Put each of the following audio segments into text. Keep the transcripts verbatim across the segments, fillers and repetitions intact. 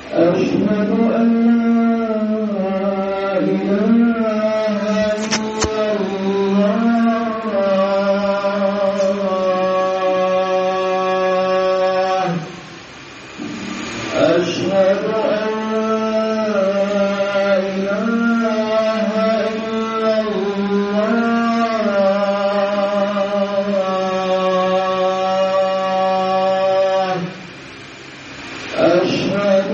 أشهد أن لا إله إلا الله أشهد أن لا إله إلا الله أشهد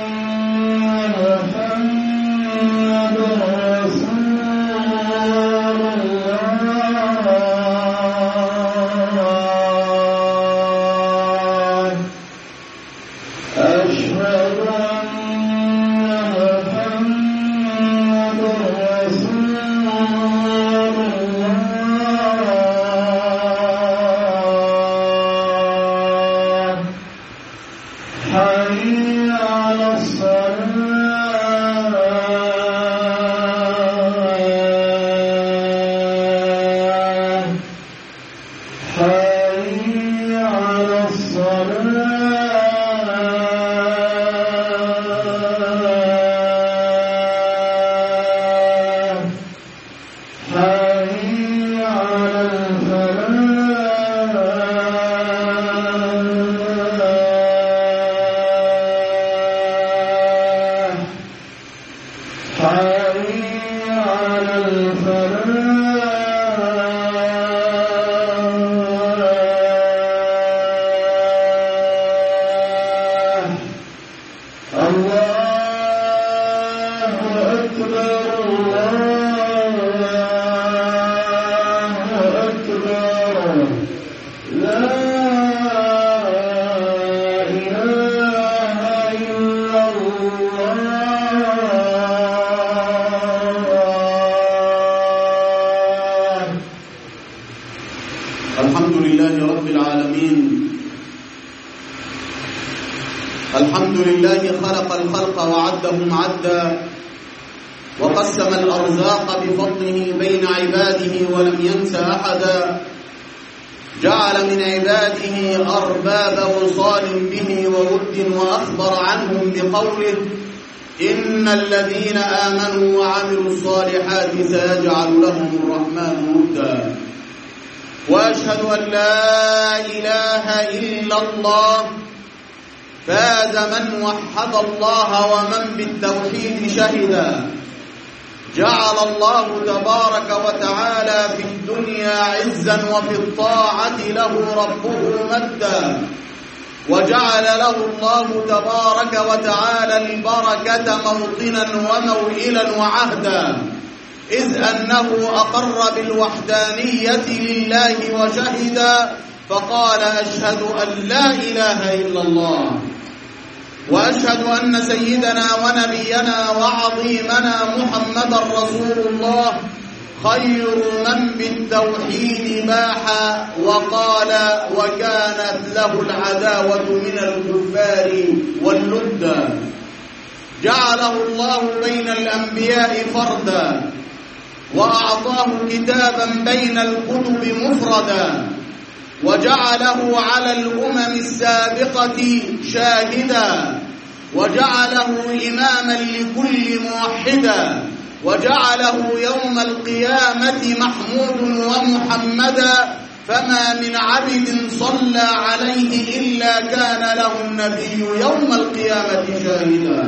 حي على الصلاة حي على الصلاة حي على الفلاح حي على الفلاح الله أكبر الله أكبر لا إله إلا الله. الحمد لله رب العالمين. الحمد لله خلق الخلق وعدهم عدا وقسم الأرزاق بفضله بين عباده ولم ينس أحدا جعل من عباده أرباب وصال به وود وأخبر عنهم بقوله إن الذين آمنوا وعملوا الصالحات سيجعل لهم الرحمن ودا وأشهد أن لا إله إلا الله فاز من وحد الله ومن بالتوحيد شهدا جعل الله تبارك وتعالى في الدنيا عزا وفي الطاعة له ربه مدا وجعل له الله تبارك وتعالى البركة موطنا وموئلا وعهدا إذ أنه أقر بالوحدانية لله وشهدا فقال أشهد أن لا إله إلا الله وأشهد أن سيدنا ونبينا وعظيمنا محمدا رسول الله خير من بالتوحيد باح وقال وكانت له العداوة من الكفار واللدى جعله الله بين الأنبياء فردا وأعطاه كتابا بين الكتب مفردا وجعله على الأمم السابقة شاهدا وجعله إماما لكل موحدا وجعله يوم القيامة محمود ومحمدا فما من عبد صلى عليه إلا كان له النبي يوم القيامة شاهدا.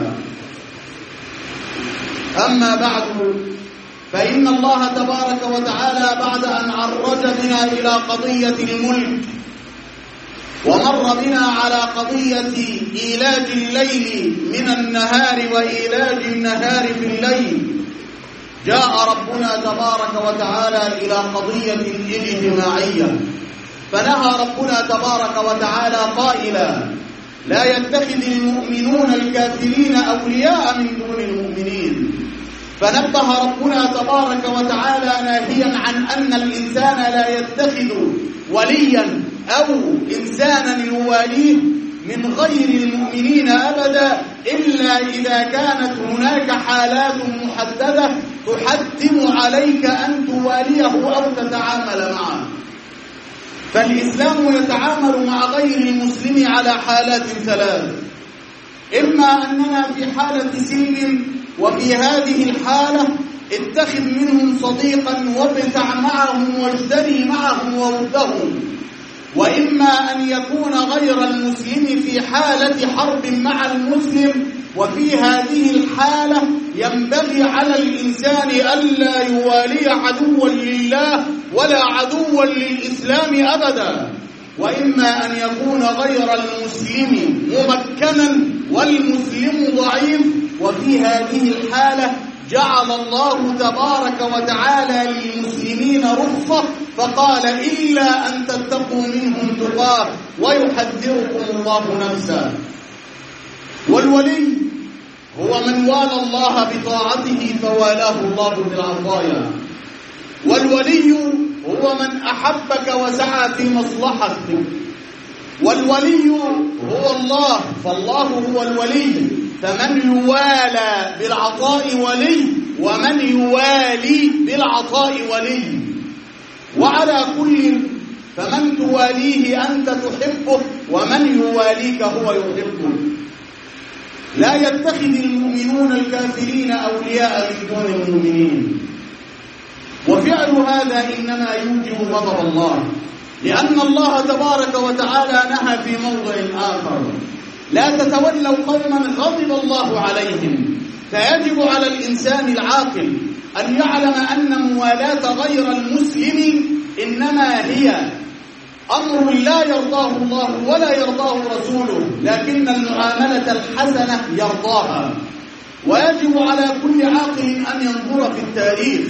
أما بعد فإن الله تبارك وتعالى بعد أن عرج بنا إلى قضية الملك ومر بنا على قضية إيلاج الليل من النهار وإيلاج النهار في الليل جاء ربنا تبارك وتعالى إلى قضية اجتماعية فنهى ربنا تبارك وتعالى قائلا لا يتخذ المؤمنون الكافرين أولياء من دون المؤمنين فنبه ربنا تبارك وتعالى ناهيا عن أن الإنسان لا يتخذ وليا أو إنسانا يواليه من غير المؤمنين أبدا إلا إذا كانت هناك حالات محددة تحتم عليك أن تواليه أو تتعامل معه. فالإسلام يتعامل مع غير المسلم على حالات ثلاث. إما أننا في حالة سلم، وفي هذه الحالة اتخذ منهم صديقا وابتع معهم واجتري معهم وودهم، وإما أن يكون غير المسلم في حالة حرب مع المسلم، وفي هذه الحالة ينبغي على الإنسان ألا يوالي عدوا لله ولا عدوا للإسلام أبدا، وإما أن يكون غير المسلم ممكنا والمسلم ضعيف، وفي هذه الحالة جعل الله تبارك وتعالى للمسلمين رخصة فقال إلا أن تتقوا منهم تقاه ويحذركم الله نفسه. والولي هو من والى الله بطاعته فوالاه الله بالعطايا، والولي هو من أحبك وسعى في مصلحتك، والولي هو الله، فالله هو الولي، فمن يوالى بالعطاء ولي ومن يوالي بالعطاء ولي. وعلى كل فمن تواليه أنت تحبه ومن يواليك هو يحبه. لا يتخذ المؤمنون الكافرين أولياء من دون المؤمنين، وفعل هذا إنما يوجب غضب الله، لأن الله تبارك وتعالى نهى في موضع آخر: لا تتولوا قوما غضب الله عليهم. فيجب على الإنسان العاقل أن يعلم أن موالاة غير المسلم إنما هي أمر لا يرضاه الله ولا يرضاه رسوله، لكن المعاملة الحسنة يرضاها. ويجب على كل عاقل أن ينظر في التاريخ،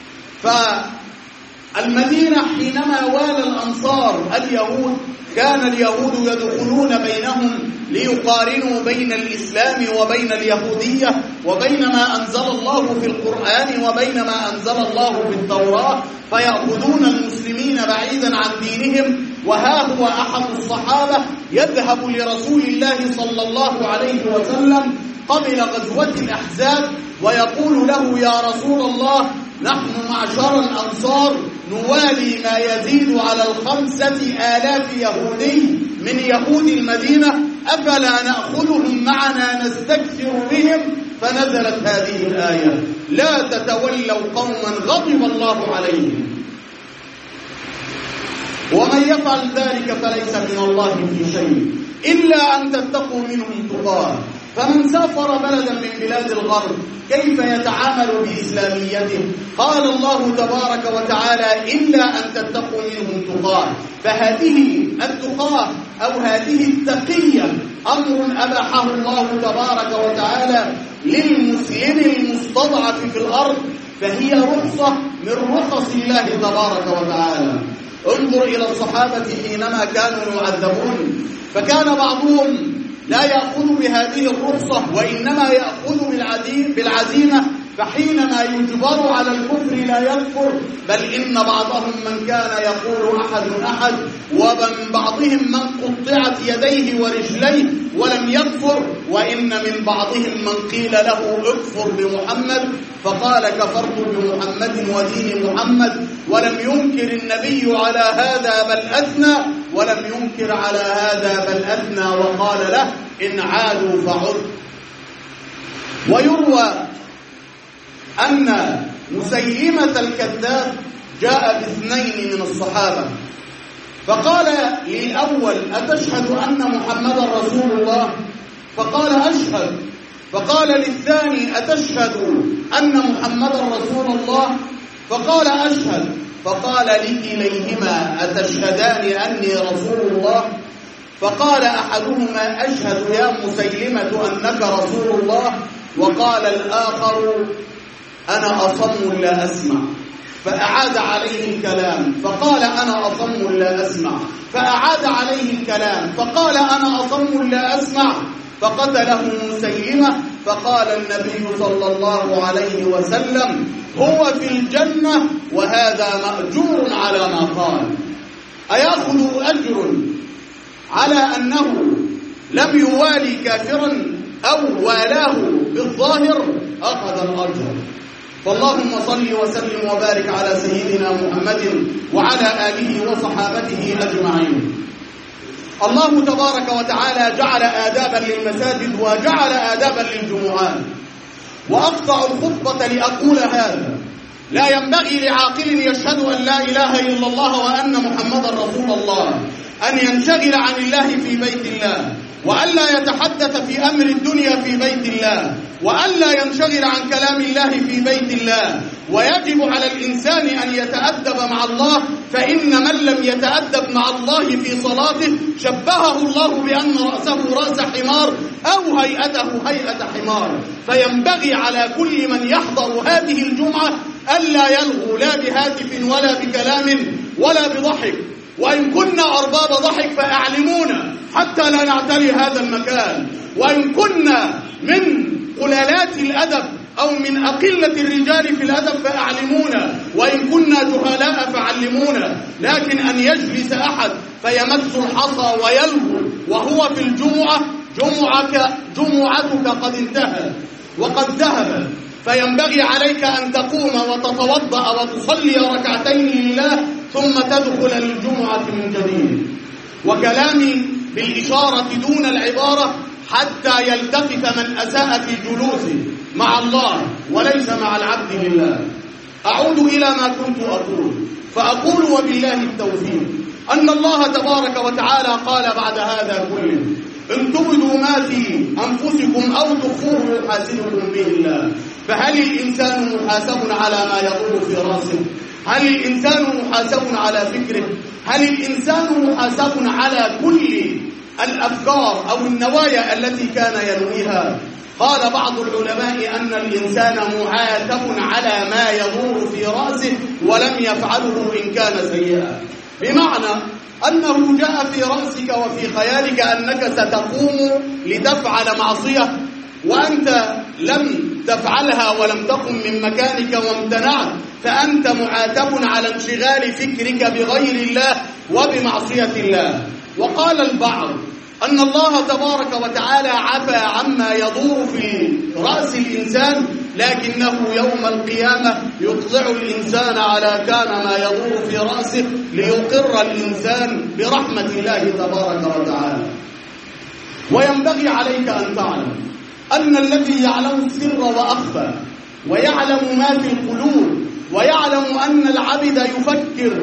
فالمدينة حينما والى الأنصار اليهود كان اليهود يدخلون بينهم ليقارنوا بين الإسلام وبين اليهودية وبين ما أنزل الله في القرآن وبين ما أنزل الله في التوراة، فيأخذون المسلمين بعيدا عن دينهم. وها هو أحد الصحابة يذهب لرسول الله صلى الله عليه وسلم قبل غزوة الأحزاب ويقول له: يا رسول الله، نحن معشر الأنصار نوالي ما يزيد على الخمسة آلاف يهودي من يهود المدينة، أفلا نأخذهم معنا نستكثر بهم؟ فنزلت هذه الآية: لا تتولوا قوما غضب الله عليهم. ومن يفعل ذلك فليس من الله في شيء إلا أن تتقوا منهم تقاه. فمن سافر بلدا من بلاد الغرب كيف يتعامل بإسلاميته؟ قال الله تبارك وتعالى: إلا أن تتقوا منهم تقاه. فهذه التقاه أو هذه التقية أمر أباحه الله تبارك وتعالى للمسلم المستضعف في الأرض، فهي رخصة من رخص الله تبارك وتعالى. انظر إلى الصحابة حينما كانوا يعذبون، فكان بعضهم لا يأخذ بهذه الرخصة وإنما يأخذ بالعزيمة، فحينما يجبر على الكفر لا يكفر، بل إن بعضهم من كان يقول أحد أحد، ومن بعضهم من قطعت يديه ورجليه ولم يكفر، وإن من بعضهم من قيل له اكفر بمحمد فقال كفرت بمحمد ودين محمد، ولم ينكر النبي على هذا بل أثنى، ولم ينكر على هذا بل أثنى وقال له: إن عادوا فعد. ويروى أن مسيلمة الكذاب جاء باثنين من الصحابة فقال للأول: أتشهد أن محمدا رسول الله؟ فقال: أشهد. فقال للثاني: أتشهد أن محمدا رسول الله؟ فقال: أشهد. فقال لكليهما: أتشهدان أني رسول الله؟ فقال أحدهما: أشهد يا مسيلمة أنك رسول الله. وقال الآخر: أنا أصم لا أسمع. فأعاد عليه الكلام فقال: أنا أصم لا أسمع. فأعاد عليه الكلام فقال: أنا أصم لا أسمع. فقتله مسيلمة. فقال النبي صلى الله عليه وسلم: هو في الجنة وهذا مأجور على ما قال. أيأخذ أجر على أنه لم يوالي كافرا أو والاه بالظاهر؟ أخذ الأجر. فاللهم صل وسلم وبارك على سيدنا محمد وعلى آله وصحابته أجمعين. الله تبارك وتعالى جعل آدابا للمساجد وجعل آدابا للجمعات. وأقطع الخطبة لأقول هذا: لا ينبغي لعاقل يشهد أن لا إله إلا الله وأن محمدا رسول الله أن ينشغل عن الله في بيت الله، وألا يتحدث في أمر الدنيا في بيت الله، وألا ينشغل عن كلام الله في بيت الله. ويجب على الإنسان أن يتأدب مع الله، فإن من لم يتأدب مع الله في صلاته شبهه الله بأن رأسه رأس حمار أو هيئته هيئة حمار. فينبغي على كل من يحضر هذه الجمعة ألا يلغو لا بهاتف ولا بكلام ولا بضحك، وإن كنا أرباب ضحك فأعلمونا حتى لا نعتري هذا المكان، وإن كنا من قلالات الأدب أو من أقلة الرجال في الأدب فأعلمونا، وإن كنا جهلاء فعلمونا. لكن أن يجلس أحد فيمس الحصى ويلهو وهو في الجمعة، جمعك جمعتك قد انتهت وقد ذهبت. فينبغي عليك أن تقوم وتتوضأ وتصلي ركعتين لله ثم تدخل للجمعة من جديد. وكلامي بالإشارة دون العبارة حتى يلتفت من أساء في جلوسه مع الله وليس مع العبد لله. أعود إلى ما كنت أقول، فأقول وبالله التوفيق أن الله تبارك وتعالى قال بعد هذا كله: إن تبدوا ما في أنفسكم أو تخفوه يحاسبكم به الله. فهل الإنسان محاسب على ما يدور في رأسه؟ هل الإنسان محاسب على فكره؟ هل الإنسان محاسب على كل الأفكار أو النوايا التي كان ينويها؟ قال بعض العلماء أن الإنسان معاتب على ما يدور في رأسه ولم يفعله إن كان سيئا، بمعنى أنه جاء في رأسك وفي خيالك أنك ستقوم لتفعل معصية وأنت لم تفعلها ولم تقم من مكانك وامتنعت، فأنت معاتب على انشغال فكرك بغير الله وبمعصية الله. وقال البعض أن الله تبارك وتعالى عفى عما يدور في رأس الإنسان، لكنه يوم القيامة يطلع الإنسان على كان ما يدور في رأسه ليقر الإنسان برحمة الله تبارك وتعالى. وينبغي عليك أن تعلم أن الذي يعلم السر وأخفى ويعلم ما في القلوب ويعلم أن العبد يفكر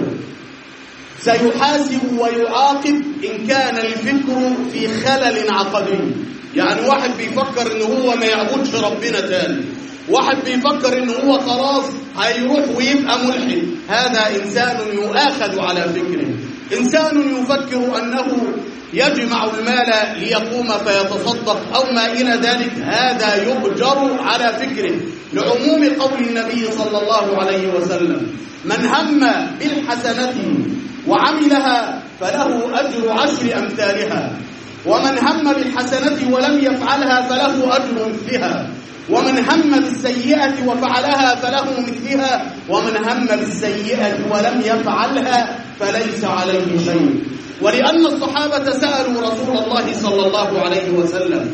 سيحاسب ويعاقب إن كان الفكر في خلل عقدي. يعني واحد بيفكر إن هو ما يعبدش ربنا تاني، واحد بيفكر إن هو خلاص هيروح ويبقى ملحد، هذا إنسان يؤاخذ على فكره. إنسان يفكر أنه يجمع المال ليقوم فيتصدق أو ما إلى ذلك، هذا يؤجر على فكره، لعموم قول النبي صلى الله عليه وسلم: من هم بالحسنة وعملها فله أجر عشر أمثالها، ومن هم بالحسنة ولم يفعلها فله أجر مثلها، ومن هم بالسيئة وفعلها فله مثلها، ومن هم بالسيئة ولم يفعلها فليس عليه شيء. ولأن الصحابة سألوا رسول الله صلى الله عليه وسلم: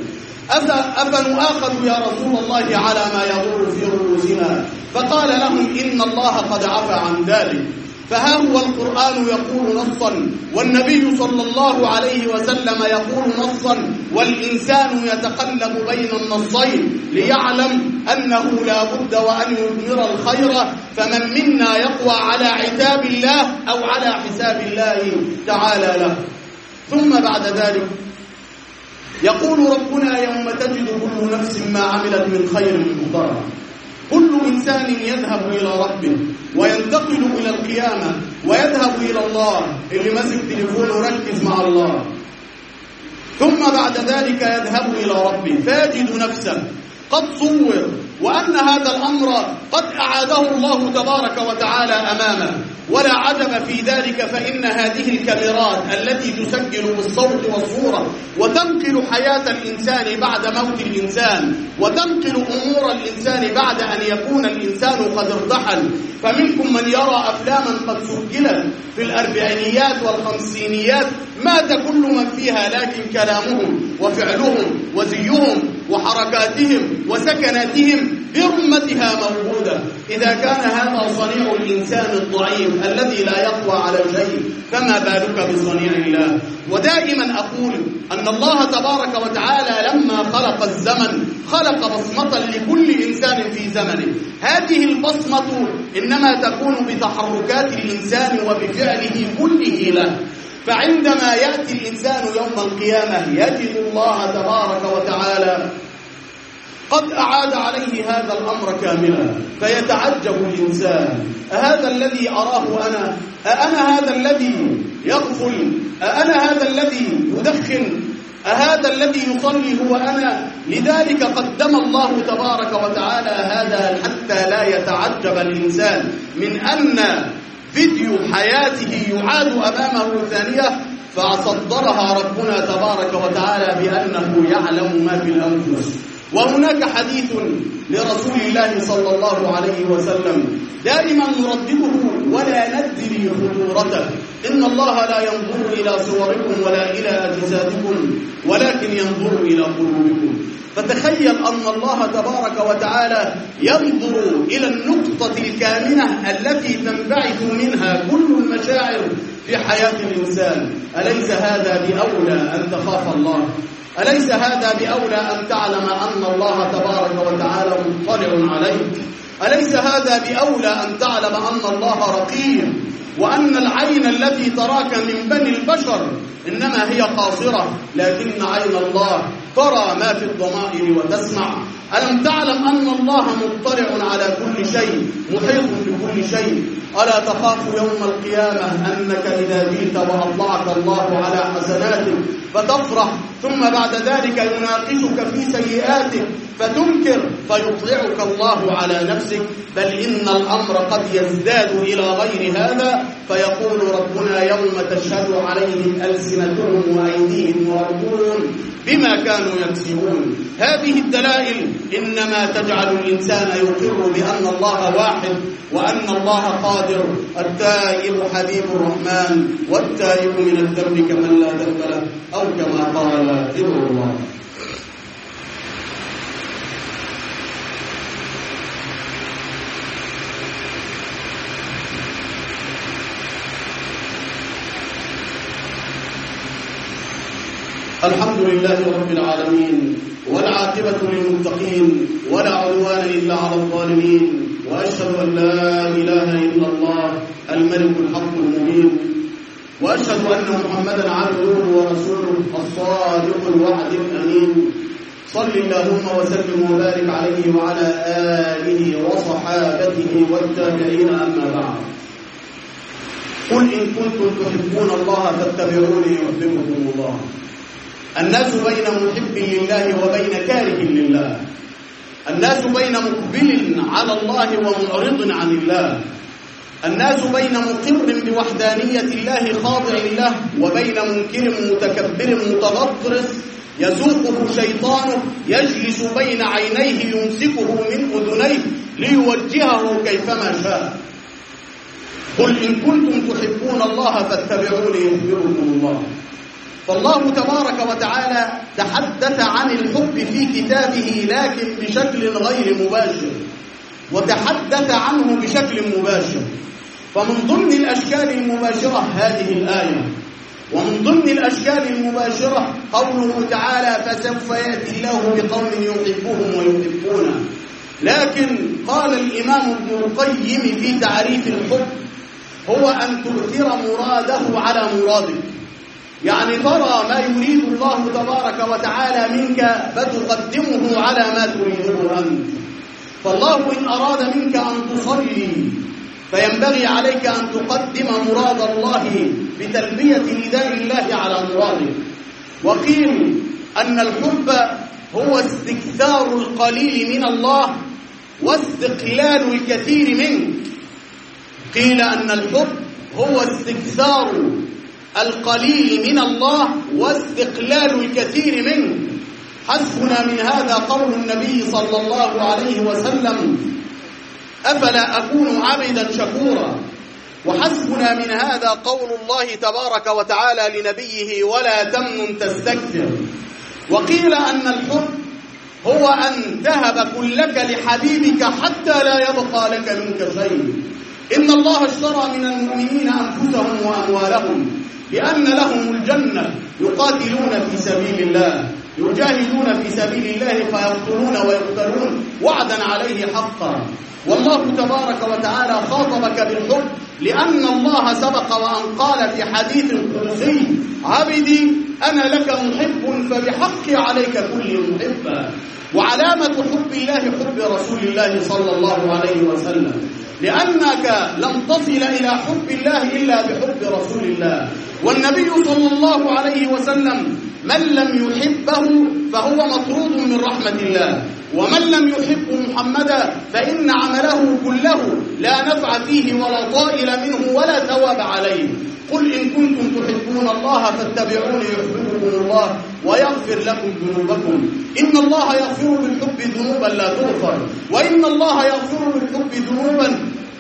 أفنؤاخذ يا رسول الله على ما يدور في رؤوسنا؟ فقال لهم: إن الله قد عفى عن ذلك. فها هو القرآن يقول نصا، والنبي صلى الله عليه وسلم يقول نصا، والإنسان يتقلب بين النصين ليعلم أنه لا بد وأن يثمر الخير، فمن منا يقوى على عتاب الله أو على حساب الله تعالى له. ثم بعد ذلك يقول ربنا: يوم تجد كل نفس ما عملت من خير محضرا. كل إنسان يذهب إلى ربه وينتقل إلى القيامة ويذهب إلى الله. اللي ماسك تليفونه ركز مع الله. ثم بعد ذلك يذهب إلى ربه فيجد نفسه قد صور، وأن هذا الأمر قد أعاده الله تبارك وتعالى أمامه. ولا عجب في ذلك، فإن هذه الكاميرات التي تسجل بالصوت والصورة وتنقل حياة الإنسان بعد موت الإنسان وتنقل أمور الإنسان بعد أن يكون الإنسان قد ارتحل. فمنكم من يرى أفلاما قد سجلت في الأربعينيات والخمسينيات مات كل من فيها، لكن كلامهم وفعلهم وزيهم وحركاتهم وسكناتهم برمتها موجودة. إذا كان هذا صنيع الإنسان الضعيف الذي لا يقوى على شيء، فما بالك بصنيع الله؟ ودائما أقول أن الله تبارك وتعالى لما خلق الزمن خلق بصمة لكل إنسان في زمنه. هذه البصمة إنما تكون بتحركات الإنسان وبفعله كله له. فعندما يأتي الإنسان يوم القيامة يجد الله تبارك وتعالى قد أعاد عليه هذا الأمر كاملا، فيتعجب الإنسان: أهذا الذي أراه أنا؟ أأنا هذا الذي يغفل؟ أأنا هذا الذي يدخن؟ أهذا الذي يصلي هو أنا؟ لذلك قدم الله تبارك وتعالى هذا حتى لا يتعجب الإنسان من أن فيديو حياته يعاد أمامه ثانية، فصدرها ربنا تبارك وتعالى بأنه يعلم ما في الأنفس. وهناك حديث لرسول الله صلى الله عليه وسلم دائما نردده ولا ندري خطورته: إن الله لا ينظر إلى صوركم ولا إلى أجسادكم ولكن ينظر إلى قلوبكم. فتخيل أن الله تبارك وتعالى ينظر إلى النقطة الكامنة التي تنبعث منها كل المشاعر في حياة الإنسان. أليس هذا بأولى أن تخاف الله؟ أليس هذا بأولى أن تعلم أن الله تبارك وتعالى مطلع عليك؟ أليس هذا بأولى أن تعلم أن الله رقيب، وأن العين التي تراك من بني البشر إنما هي قاصرة، لكن عين الله ترى ما في الضمائر وتسمع؟ ألم تعلم أن الله مطلع على كل شيء، محيط بكل شيء؟ ألا تخاف يوم القيامة أنك إذا جئت وأطلعك الله على حسناتك فتفرح، ثم بعد ذلك يناقشك في سيئاتك فتنكر فيطلعك الله على نفسك؟ بل إن الأمر قد يزداد إلى غير هذا، فيقول ربنا: يوم تشهد عليهم ألسنتهم وأيديهم وأرجلهم بما كانوا يكسبون. هذه الدلائل إنما تجعل الإنسان يقر بأن الله واحد وأن الله قادر. التائب حبيب الرحمن، والتائب من الذنب كمن لا ذنب له، أو كما قال ابن الله. الحمد لله رب العالمين، والعاقبة للمتقين، ولا عدوان إلا على الظالمين، وأشهد أن لا إله إلا الله الملك الحق المبين، وأشهد أن محمدا عبده ورسوله الصادق الوعد الأمين. صل اللهم وسلم وبارك عليه وعلى آله وصحابته والتابعين، أما بعد. قل إن كنتم تحبون الله فاتبعوني يحببكم الله. الناس بين محب لله وبين كاره لله، الناس بين مقبل على الله ومعرض عن الله، الناس بين مقر بوحدانية الله خاضع له وبين منكر متكبر متغطرس يسوقه شيطانه يجلس بين عينيه يمسكه من أذنيه ليوجهه كيفما شاء. قل إن كنتم تحبون الله فاتبعوني يحببكم الله. فالله تبارك وتعالى تحدث عن الحب في كتابه لكن بشكل غير مباشر، وتحدث عنه بشكل مباشر. فمن ضمن الأشكال المباشرة هذه الآية، ومن ضمن الأشكال المباشرة قوله تعالى: فسوف يأتي الله بقوم يحبهم ويحبونه. لكن قال الإمام ابن القيم في تعريف الحب: هو أن تؤثر مراده على مرادك، يعني ترى ما يريد الله تبارك وتعالى منك فتقدمه على ما تريده أنت. فالله إن أراد منك أن تصلي فينبغي عليك أن تقدم مراد الله بتلبية نداء الله على مرادك. وقيل أن الحب هو استكثار القليل من الله واستقلال الكثير منك. قيل أن الحب هو استكثار القليل من الله واستقلال الكثير منه. حسبنا من هذا قول النبي صلى الله عليه وسلم: أفلا أكون عبدا شكورا. وحسبنا من هذا قول الله تبارك وتعالى لنبيه: ولا تمنن تستكثر. وقيل أن الحب هو أن تهب كلك لحبيبك حتى لا يبقى لك منك شيء. إن الله اشترى من المؤمنين أنفسهم وأموالهم بأن لهم الجنة يقاتلون في سبيل الله يجاهدون في سبيل الله فيقتلون ويقتلون وعدا عليه حقا. والله تبارك وتعالى خاطبك بالحب لأن الله سبق وأن قال في حديث قدسي: عبدي أنا لك محب فبحقي عليك كل محبا. وعلامة حب الله حب رسول الله صلى الله عليه وسلم، لأنك لم تصل إلى حب الله إلا بحب رسول الله. والنبي صلى الله عليه وسلم من لم يحبه فهو مطرود من رحمة الله، ومن لم يحب محمدا فإن عمله كله لا نفع فيه ولا طائل منه ولا ثواب عليه. قل إن كنتم تحبون الله فاتبعوني يحببكم الله ويغفر لكم ذنوبكم. إن الله يغفر بالحب ذنوبا لا تغفر، وإن الله يغفر بالحب ذنوبا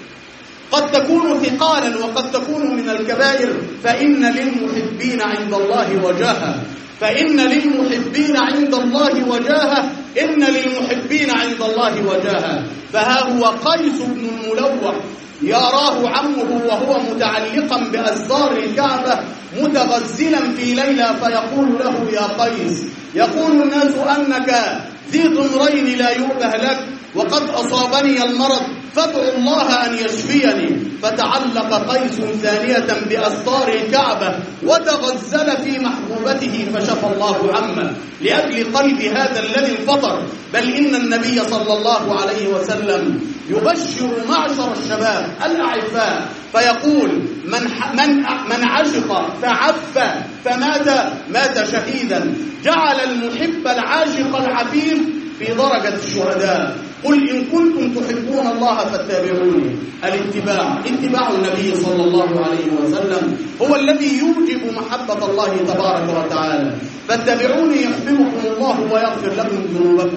قد تكون ثقالا وقد تكون من الكبائر. فإن للمحبين عند الله وجاهة فإن للمحبين عند الله وجاهة إن للمحبين عند الله وجاهة. فها هو قيس بن الملوح يراه عمه وهو متعلقا بأستار الكعبة متغزلا في ليلة فيقول له: يا قيس، يقول الناس أنك ذي ضمرين لا يؤبه لك وقد أصابني المرض فادعوا الله أن يشفيني. فتعلق قيس ثانية بأستار الكعبة وتغزل في محبوبته فشفى الله عمه لأجل قلب هذا الذي انفطر. بل إن النبي صلى الله عليه وسلم يبشر معشر الشباب الأعفاء فيقول: من من من عشق فعف فمات مات شهيدا. جعل المحب العاشق العفيف في درجة الشهداء. قل إن كنتم تحبون الله فاتبعوني. الاتباع اتباع النبي صلى الله عليه وسلم هو الذي يوجب محبة الله تبارك وتعالى. فاتبعوني يحببكم الله ويغفر لكم ذنوبكم،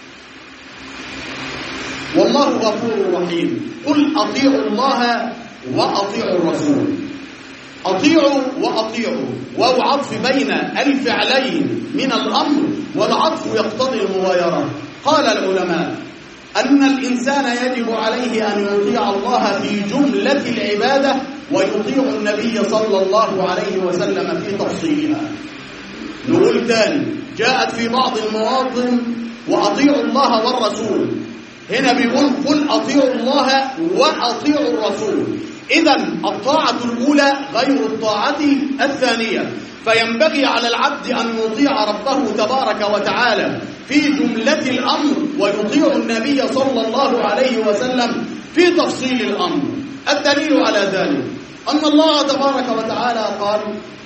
والله غفور رحيم. قل أطيعوا الله وأطيعوا الرسول. أطيعوا وأطيعوا، واو عطف بين الفعلين من الأمر، والعطف يقتضي المغايرة. قال العلماء أن الإنسان يجب عليه أن يطيع الله في جملة العبادة ويطيع النبي صلى الله عليه وسلم في تفصيلها. نقول تاني، جاءت في بعض المواطن وأطيعوا الله والرسول، هنا بيقول: قل أطيعوا الله وأطيعوا الرسول. إذن الطاعة الأولى غير الطاعة الثانية، فينبغي على العبد أن يطيع ربه تبارك وتعالى في جملة الأمر ويطيع النبي صلى الله عليه وسلم في تفصيل الأمر. الدليل على ذلك أن الله تبارك وتعالى قال: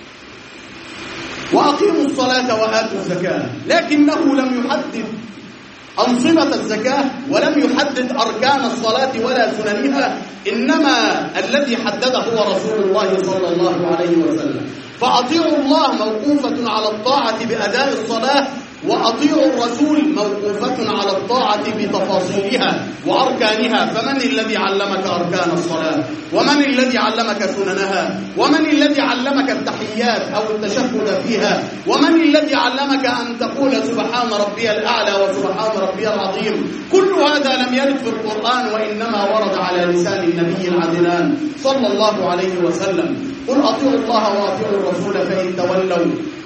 وأقيموا الصلاة وآتوا الزكاة، لكنه لم يحدد أنظمة الزكاة ولم يحدد أركان الصلاة ولا سننها، إنما الذي حدده هو رسول الله صلى الله عليه وسلم. فأطيعوا الله موقوفة على الطاعة بأداء الصلاة، وأطيعوا الرسول موقوفة على الطاعة بتفاصيلها وأركانها. فمن الذي علمك أركان الصلاة؟ ومن الذي علمك سننها؟ ومن الذي علمك التحيات أو التشهد فيها؟ ومن الذي علمك أن تقول سبحان ربي الأعلى وسبحان ربي العظيم؟ كل هذا لم يرد في القرآن، وإنما ورد على لسان النبي العدنان صلى الله عليه وسلم. قل أطيعوا الله وأطيعوا الرسول فإن تولوا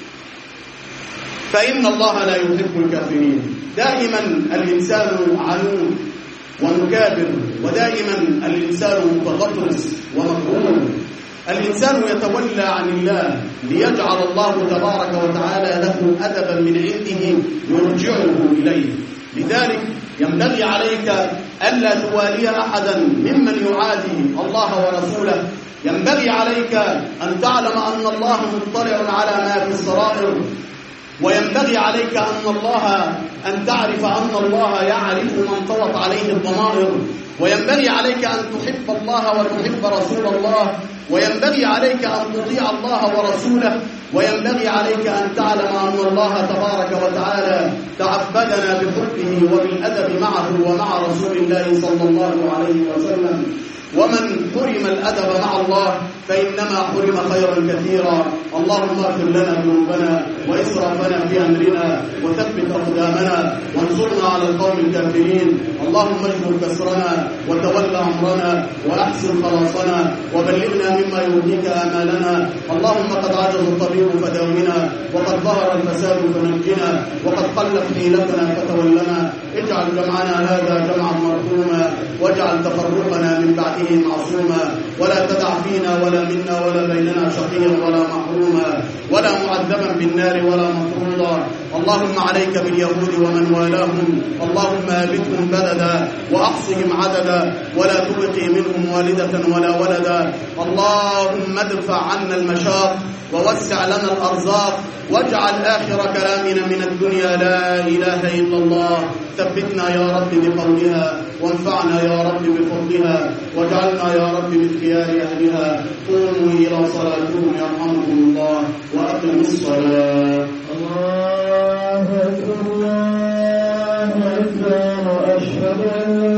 فإن الله لا يحب الكافرين. دائما الإنسان عنود ومكابر، ودائما الإنسان متغطرس ومغرور. الإنسان يتولى عن الله ليجعل الله تبارك وتعالى له أدبا من عنده يرجعه إليه. لذلك ينبغي عليك ألا توالي أحدا ممن يعادي الله ورسوله. ينبغي عليك أن تعلم أن الله مطلع على ما في السرائر، وينبغي عليك أن الله أن تعرف أن الله يعرف من طوت عليه الضمائر، وينبغي عليك أن تحب الله وتحب رسول الله، وينبغي عليك أن تطيع الله ورسوله، وينبغي عليك أن تعلم أن الله تبارك وتعالى تعبدنا بحبه وبالأدب معه ومع رسول الله صلى الله عليه وسلم. ومن حرم الأدب مع الله فإنما حرم خيرا كثيرا. اللهم اغفر لنا ذنوبنا وإسرافنا في أمرنا وثبت أقدامنا وانصرنا على القوم الكافرين. اللهم اجبر كسرنا وتول أمرنا وأحسن خلاصنا وبلغنا مما يرضيك آمالنا. اللهم قد عجز الطبيب فداونا وقد ظهر الفساد فنجنا وقد قلت حيلتنا فتولنا. اجعل جمعنا هذا جمعا مرحوما واجعل تفرقنا من بعده معصوما ولا تدع فينا ولا منا ولا بيننا شقيا ولا محروما ولا معذبا بالنار ولا مطرودا. اللهم عليك باليهود ومن والاهم. اللهم ابتهم بلدا واحصهم عددا ولا تبقي منهم والدة ولا ولدا. اللهم ادفع عنا المشاق ووسع لنا الأرزاق واجعل آخر كلامنا من الدنيا لا إله إلا الله. ثبتنا يا رب بقولها وانفعنا يا رب بفضلها واجعلنا يا رب من خيار أهلها. قوموا إلى صلاتكم يرحمكم الله وأقيموا الصلاة. الله أكبر الله أكبر أشهد أن